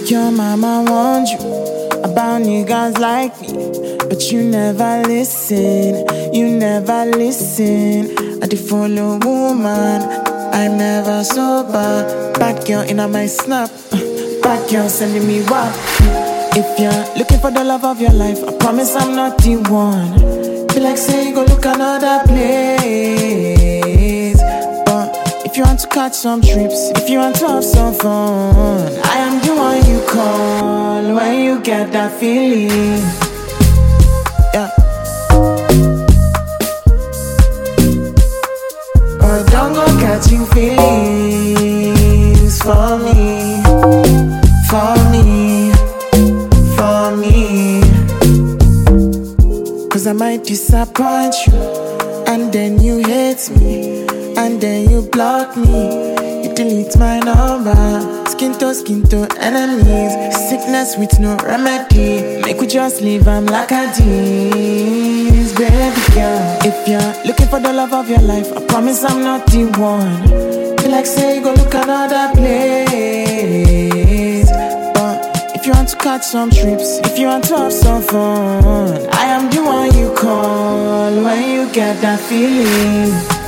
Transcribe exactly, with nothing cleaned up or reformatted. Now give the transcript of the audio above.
Your mama warned you about niggas like me, but you never listen, you never listen. I did follow woman, I'm never sober. Bad girl in my snap, bad girl sending me what? If you're looking for the love of your life, I promise I'm not the one. Feel like say you go look another place. But if you want to catch some trips, if you want to have some fun, I am the one you call when you get that feeling. Yeah. But don't go catching feelings for me, for me, for me. Cause I might disappoint you, and then you hate me, and then you block me, you delete my number. Skin to skin to enemies, sickness with no remedy. Make we just leave, I'm like a disease, baby girl. If you're looking for the love of your life, I promise I'm not the one. Feel like say you go look another place. But if you want to catch some trips, if you want to have some fun, I am the one you call when you get that feeling.